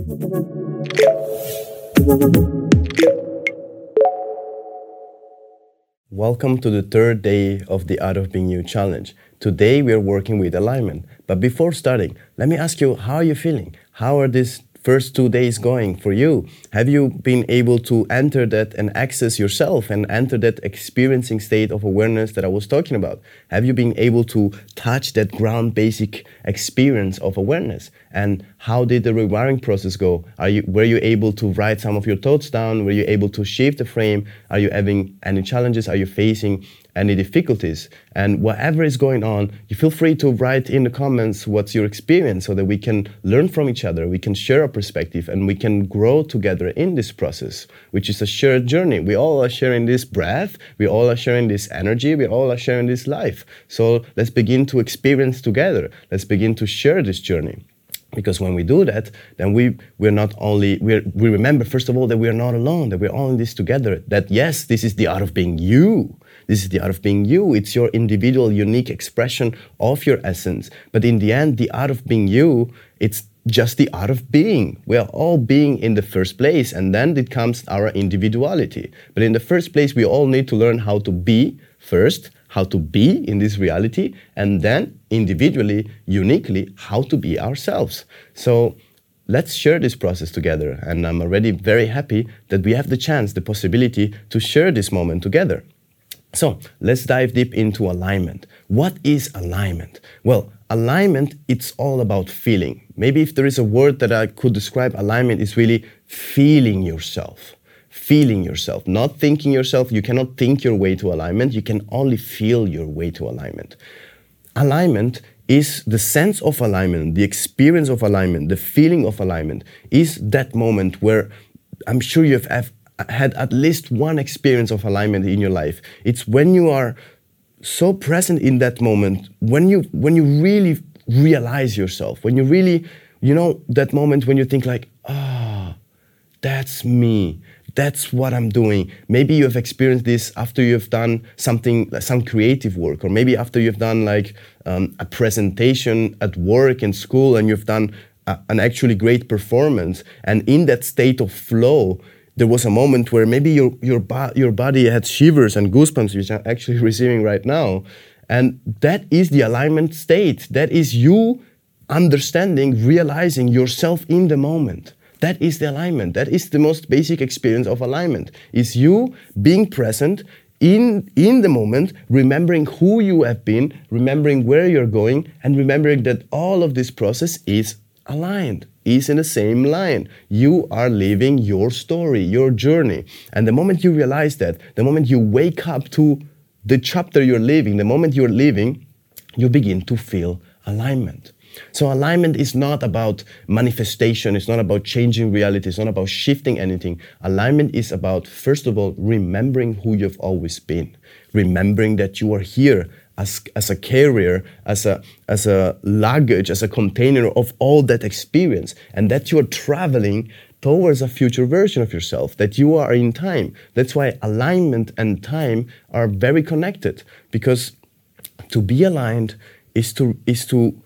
Welcome to the third day of the Art of Being You challenge. Today we are working with alignment. But before starting, let me ask you, how are you feeling? How are these first 2 days going for you? Have you been able to enter that and access yourself and enter that experiencing state of awareness that I was talking about? Have you been able to touch that ground basic experience of awareness? And how did the rewiring process go? Were you able to write some of your thoughts down? Were you able to shift the frame? Are you having any challenges? Are you facing any difficulties? And whatever is going on, you feel free to write in the comments what's your experience so that we can learn from each other, we can share our perspective, and we can grow together in this process, which is a shared journey. We all are sharing this breath, we all are sharing this energy, we all are sharing this life. So let's begin to experience together. Let's begin to share this journey. Because when we do that, then we remember, first of all, that we are not alone, that we're all in this together, that yes, this is the art of being you. This is the art of being you. It's your individual, unique expression of your essence. But in the end, the art of being you, it's just the art of being. We are all being in the first place, and then it comes our individuality. But in the first place, we all need to learn how to be first, how to be in this reality, and then individually, uniquely, how to be ourselves. So let's share this process together. And I'm already very happy that we have the chance, the possibility to share this moment together. So let's dive deep into alignment. What is alignment? Well, alignment, it's all about feeling. Maybe if there is a word that I could describe alignment, it's really feeling yourself. Feeling yourself, not thinking yourself. You cannot think your way to alignment. You can only feel your way to alignment. Alignment is the sense of alignment, the experience of alignment, the feeling of alignment is that moment where I'm sure you've had at least one experience of alignment in your life. It's when you are so present in that moment, when you really realize yourself, when you really, that moment when you think like, that's me. That's what I'm doing. Maybe you have experienced this after you've done something, some creative work, or maybe after you've done like a presentation at work and school, and you've done an actually great performance. And in that state of flow, there was a moment where maybe your body had shivers and goosebumps, which I'm actually receiving right now. And that is the alignment state. That is you understanding, realizing yourself in the moment. That is the alignment. That is the most basic experience of alignment. Is you being present in the moment, remembering who you have been, remembering where you're going, and remembering that all of this process is aligned, is in the same line. You are living your story, your journey. And the moment you realize that, the moment you wake up to the chapter you're living, the moment you're living, you begin to feel alignment. So alignment is not about manifestation, it's not about changing reality, it's not about shifting anything. Alignment is about, first of all, remembering who you've always been. Remembering that you are here as a carrier, as a luggage, as a container of all that experience, and that you are traveling towards a future version of yourself, that you are in time. That's why alignment and time are very connected, because to be aligned is to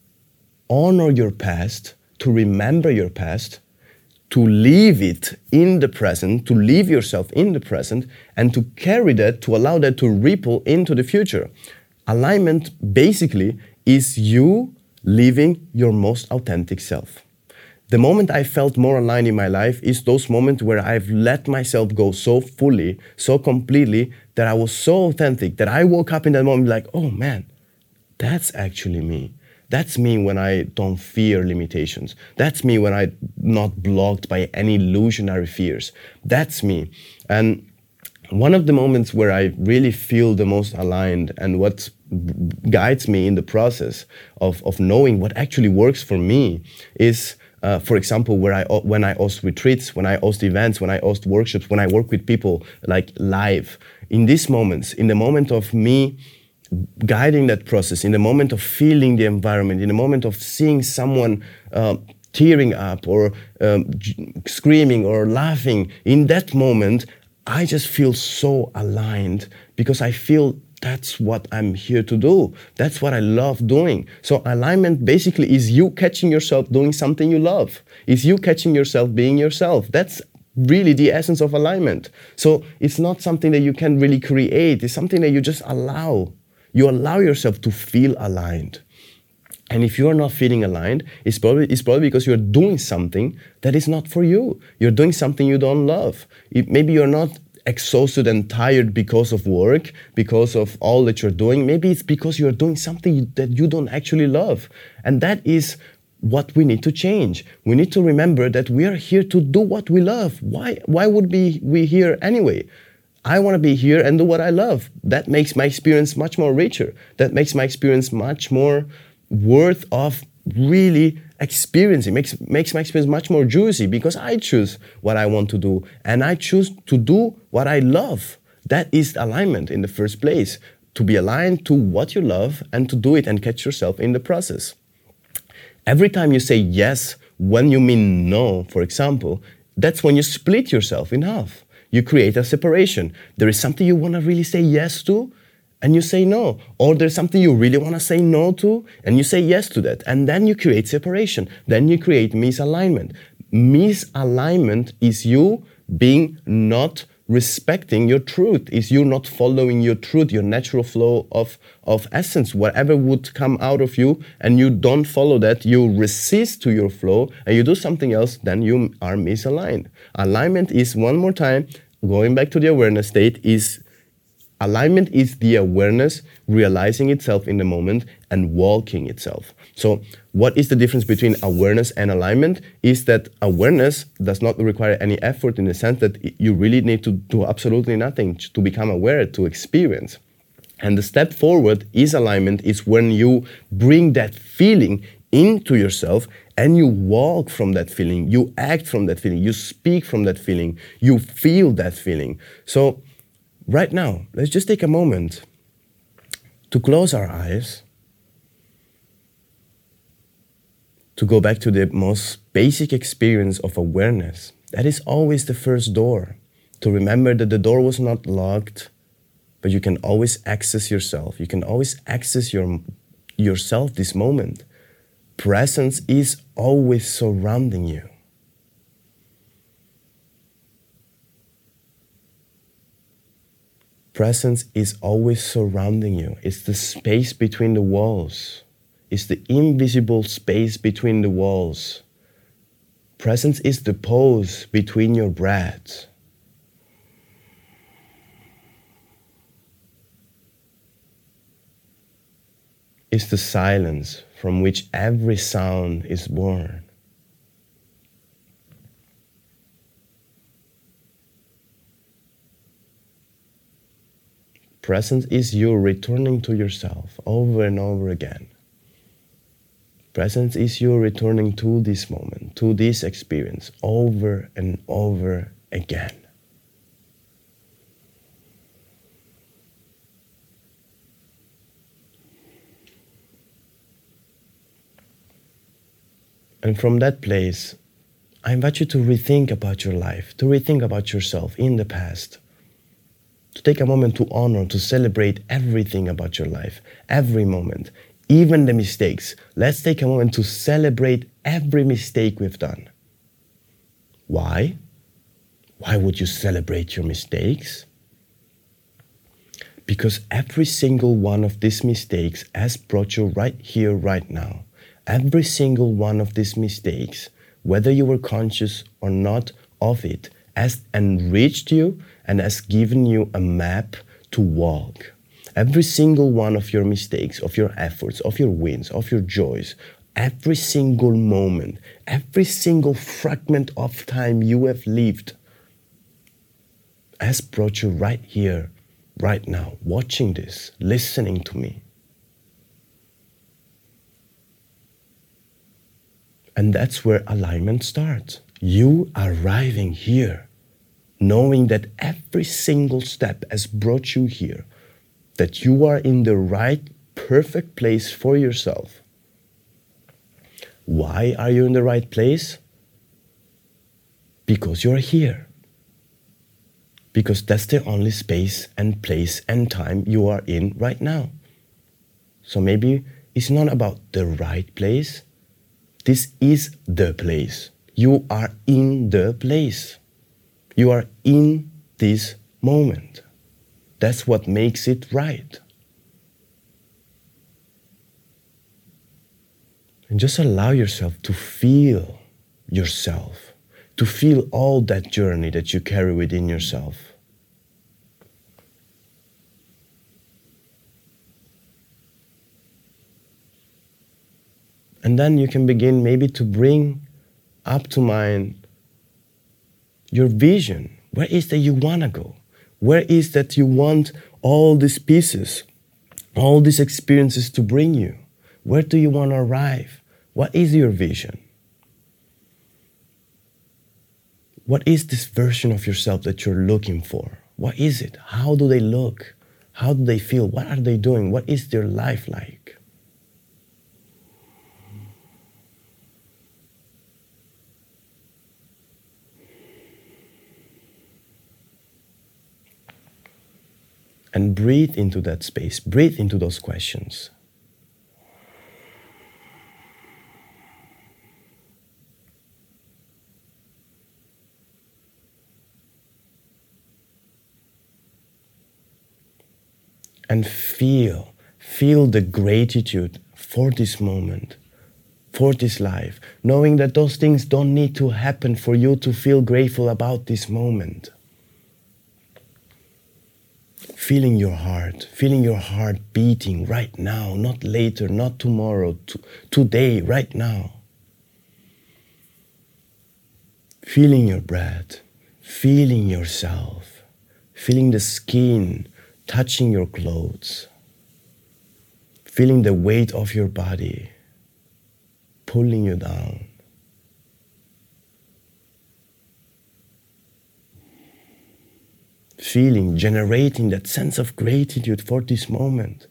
honor your past, to remember your past, to leave it in the present, to leave yourself in the present, and to carry that, to allow that to ripple into the future. Alignment basically is you living your most authentic self. The moment I felt more aligned in my life is those moments where I've let myself go so fully, so completely, that I was so authentic, that I woke up in that moment like, oh man, that's actually me. That's me when I don't fear limitations. That's me when I'm not blocked by any illusionary fears. That's me. And one of the moments where I really feel the most aligned, and what guides me in the process of knowing what actually works for me is, for example, when I host retreats, when I host events, when I host workshops, when I work with people like live. In these moments, in the moment of me guiding that process, in the moment of feeling the environment, in the moment of seeing someone tearing up or screaming or laughing, in that moment, I just feel so aligned, because I feel that's what I'm here to do. That's what I love doing. So alignment basically is you catching yourself doing something you love. Is you catching yourself being yourself. That's really the essence of alignment. So it's not something that you can really create. It's something that you just allow. You allow yourself to feel aligned. And if you're not feeling aligned, it's probably because you're doing something that is not for you. You're doing something you don't love. Maybe you're not exhausted and tired because of work, because of all that you're doing. Maybe it's because you're doing something that you don't actually love. And that is what we need to change. We need to remember that we are here to do what we love. Why would we here anyway? I want to be here and do what I love. That makes my experience much more richer. That makes my experience much more worth of really experiencing, makes my experience much more juicy because I choose what I want to do and I choose to do what I love. That is alignment in the first place, to be aligned to what you love and to do it and catch yourself in the process. Every time you say yes when you mean no, for example, that's when you split yourself in half. You create a separation. There is something you want to really say yes to, and you say no. Or there's something you really want to say no to, and you say yes to that. And then you create separation. Then you create misalignment. Misalignment is you being not respecting your truth, is you not following your truth, your natural flow of essence. Whatever would come out of you and you don't follow that, you resist to your flow and you do something else, then you are misaligned. Alignment is, one more time, going back to the awareness state, is alignment is the awareness realizing itself in the moment and walking itself. So what is the difference between awareness and alignment? Is that awareness does not require any effort in the sense that you really need to do absolutely nothing to become aware, to experience. And the step forward is alignment, is when you bring that feeling into yourself and you walk from that feeling, you act from that feeling, you speak from that feeling, you feel that feeling. So right now, let's just take a moment to close our eyes, to go back to the most basic experience of awareness. That is always the first door. To remember that the door was not locked, but you can always access yourself. You can always access yourself this moment. Presence is always surrounding you. Presence is always surrounding you. It's the space between the walls. It's the invisible space between the walls. Presence is the pause between your breaths. It's the silence from which every sound is born. Presence is you returning to yourself over and over again. Presence is you returning to this moment, to this experience, over and over again. And from that place, I invite you to rethink about your life, to rethink about yourself in the past. To take a moment to honor, to celebrate everything about your life, every moment, even the mistakes. Let's take a moment to celebrate every mistake we've done. Why? Why would you celebrate your mistakes? Because every single one of these mistakes has brought you right here, right now. Every single one of these mistakes, whether you were conscious or not of it, has enriched you and has given you a map to walk. Every single one of your mistakes, of your efforts, of your wins, of your joys, every single moment, every single fragment of time you have lived has brought you right here, right now, watching this, listening to me. And that's where alignment starts. You arriving here, knowing that every single step has brought you here, that you are in the right, perfect place for yourself. Why are you in the right place? Because you're here. because that's the only space and place and time you are in right now. So maybe it's not about the right place. This is the place. You are in the place. You are in this moment. That's what makes it right. And just allow yourself to feel yourself, to feel all that journey that you carry within yourself. And then you can begin maybe to bring up to mind your vision. Where is that you want to go? Where is that you want all these pieces, all these experiences to bring you? Where do you want to arrive? What is your vision? What is this version of yourself that you're looking for? What is it? How do they look? How do they feel? What are they doing? What is their life like? And breathe into that space. Breathe into those questions. And feel the gratitude for this moment, for this life, knowing that those things don't need to happen for you to feel grateful about this moment. Feeling your heart beating right now, not later, not tomorrow, today, right now. Feeling your breath, feeling yourself, feeling the skin touching your clothes, feeling the weight of your body pulling you down. Feeling, generating that sense of gratitude for this moment.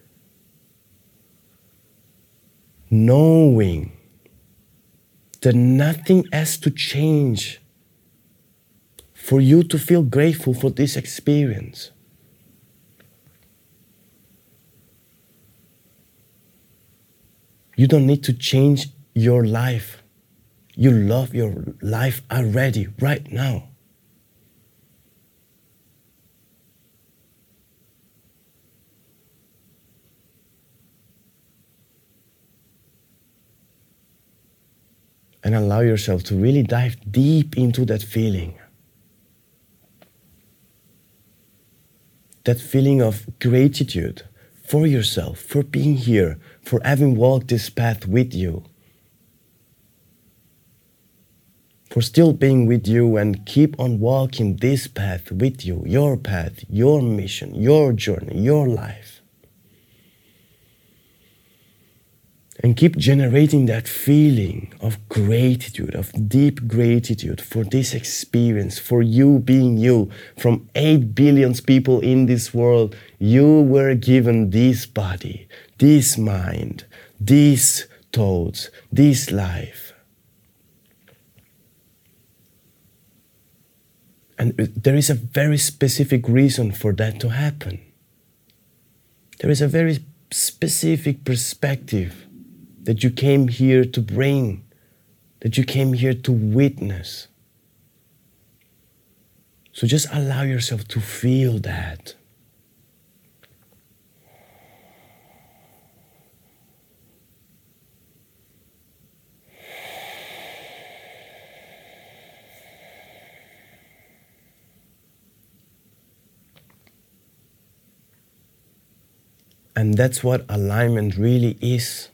Knowing that nothing has to change for you to feel grateful for this experience. You don't need to change your life. You love your life already, right now. And allow yourself to really dive deep into that feeling. That feeling of gratitude for yourself, for being here, for having walked this path with you. For still being with you and keep on walking this path with you, your path, your mission, your journey, your life. And keep generating that feeling of gratitude, of deep gratitude for this experience, for you being you. From 8 billion people in this world, you were given this body, this mind, these thoughts, this life. And there is a very specific reason for that to happen. There is a very specific perspective that you came here to bring, that you came here to witness. So just allow yourself to feel that. And that's what alignment really is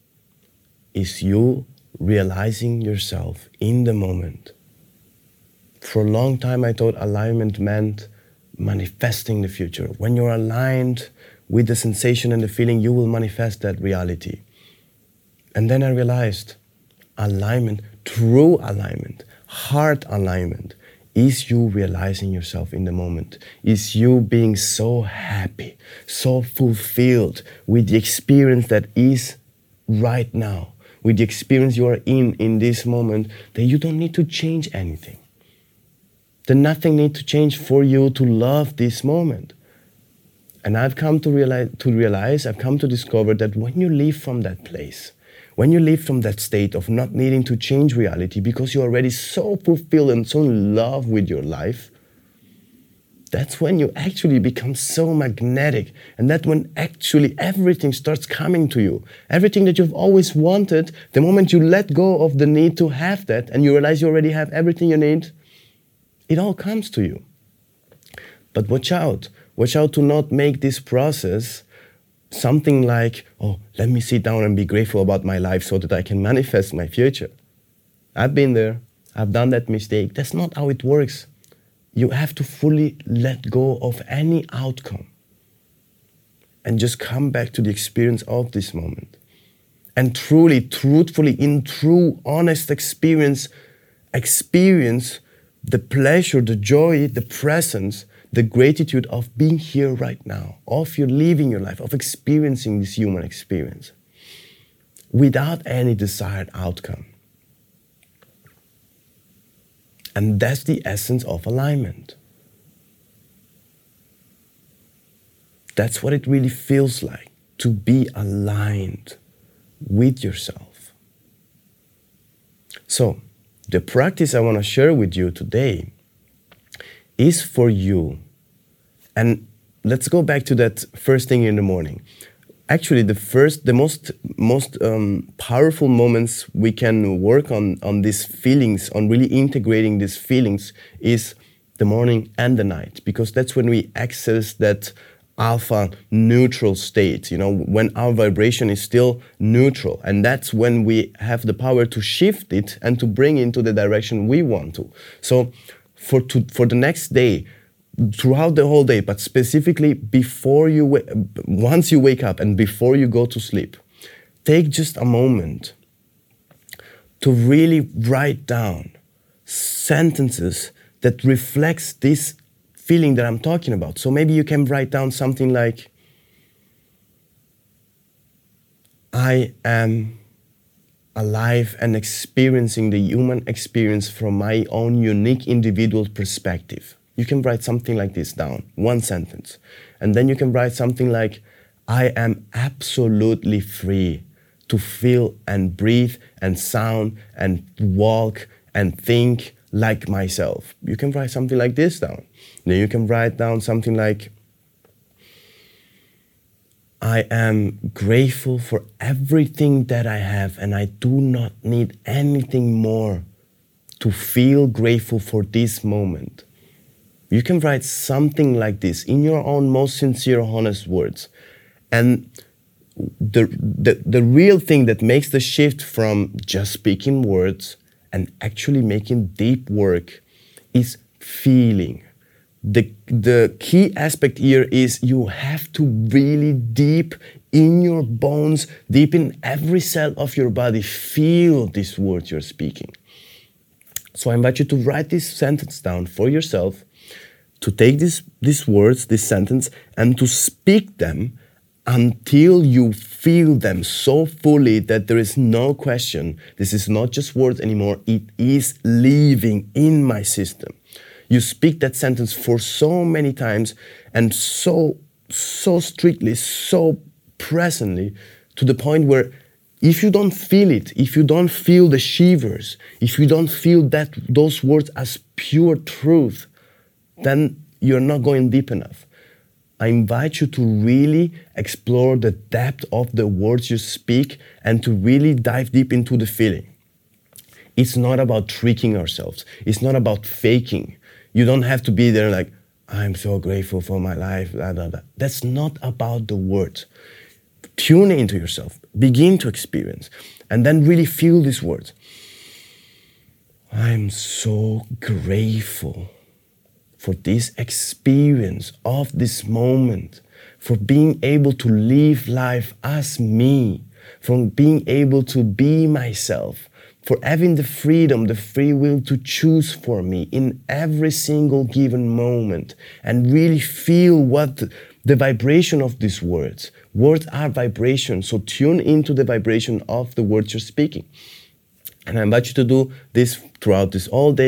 you realizing yourself in the moment. For a long time, I thought alignment meant manifesting the future. When you're aligned with the sensation and the feeling, you will manifest that reality. And then I realized alignment, true alignment, heart alignment, is you realizing yourself in the moment, is you being so happy, so fulfilled with the experience that is right now, with the experience you are in this moment, that you don't need to change anything. then nothing needs to change for you to love this moment. And I've come to realize, I've come to discover that when you live from that place, when you live from that state of not needing to change reality because you're already so fulfilled and so in love with your life, that's when you actually become so magnetic. And that's when actually everything starts coming to you. Everything that you've always wanted, the moment you let go of the need to have that and you realize you already have everything you need, it all comes to you. But watch out. Watch out to not make this process something like, oh, let me sit down and be grateful about my life so that I can manifest my future. I've been there. I've done that mistake. That's not how it works. You have to fully let go of any outcome and just come back to the experience of this moment. And truly, truthfully, in true, honest experience the pleasure, the joy, the presence, the gratitude of being here right now, of you living your life, of experiencing this human experience without any desired outcome. And that's the essence of alignment. That's what it really feels like, to be aligned with yourself. So, the practice I want to share with you today is for you. And let's go back to that first thing in the morning. Actually, the most powerful moments we can work on these feelings, on really integrating these feelings, is the morning and the night, because that's when we access that alpha neutral state, when our vibration is still neutral. And that's when we have the power to shift it and to bring into the direction we want to. So for the next day, throughout the whole day, but specifically once you wake up and before you go to sleep, take just a moment to really write down sentences that reflects this feeling that I'm talking about. So maybe you can write down something like, I am alive and experiencing the human experience from my own unique individual perspective. You can write something like this down, one sentence. And then you can write something like, I am absolutely free to feel and breathe and sound and walk and think like myself. You can write something like this down. Then you can write down something like, I am grateful for everything that I have and I do not need anything more to feel grateful for this moment. You can write something like this in your own most sincere, honest words. And the real thing that makes the shift from just speaking words and actually making deep work is feeling. The key aspect here is you have to really deep in your bones, deep in every cell of your body, feel these words you're speaking. So I invite you to write this sentence down for yourself, to take these words, this sentence, and to speak them until you feel them so fully that there is no question. This is not just words anymore. It is living in my system. You speak that sentence for so many times and so strictly, so presently, to the point where if you don't feel it, if you don't feel the shivers, if you don't feel those words as pure truth, then you're not going deep enough. I invite you to really explore the depth of the words you speak and to really dive deep into the feeling. It's not about tricking ourselves. It's not about faking. You don't have to be there like, I'm so grateful for my life, blah, blah, blah. That's not about the words. Tune into yourself. Begin to experience. And then really feel these words. I'm so grateful for this experience of this moment, for being able to live life as me, for being able to be myself, for having the freedom, the free will to choose for me in every single given moment, and really feel what the vibration of these words. Words are vibration, so tune into the vibration of the words you're speaking. And I invite you to do this throughout this all day,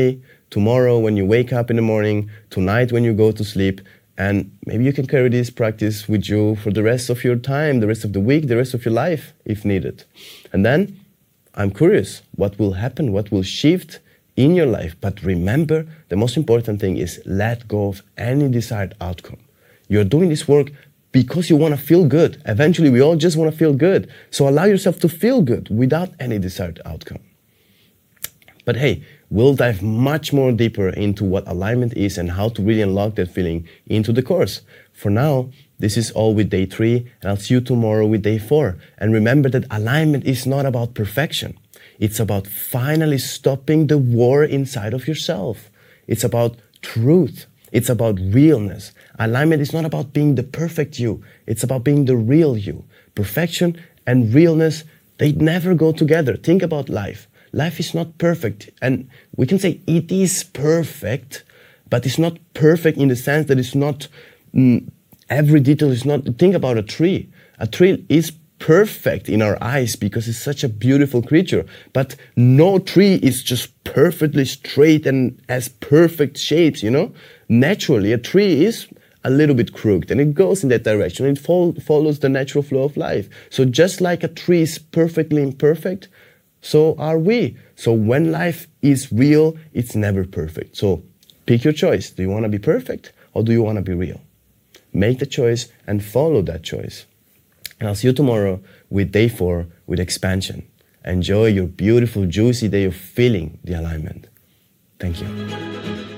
tomorrow when you wake up in the morning, tonight when you go to sleep, and maybe you can carry this practice with you for the rest of your time, the rest of the week, the rest of your life, if needed. And then, I'm curious, what will happen, what will shift in your life? But remember, the most important thing is let go of any desired outcome. You're doing this work because you want to feel good. Eventually, we all just want to feel good. So allow yourself to feel good without any desired outcome. But hey, we'll dive much more deeper into what alignment is and how to really unlock that feeling into the course. For now, this is all with day 3, and I'll see you tomorrow with day 4. And remember that alignment is not about perfection. It's about finally stopping the war inside of yourself. It's about truth. It's about realness. Alignment is not about being the perfect you. It's about being the real you. Perfection and realness, they never go together. Think about life. Life is not perfect. And we can say it is perfect, but it's not perfect in the sense that it's not, every detail is not, think about a tree. A tree is perfect in our eyes because it's such a beautiful creature. But no tree is just perfectly straight and has perfect shapes, you know? Naturally, a tree is a little bit crooked and it goes in that direction. It follows the natural flow of life. So just like a tree is perfectly imperfect, so are we. So when life is real, it's never perfect. So pick your choice. Do you want to be perfect or do you want to be real? Make the choice and follow that choice. And I'll see you tomorrow with day 4 with expansion. Enjoy your beautiful, juicy day of feeling the alignment. Thank you.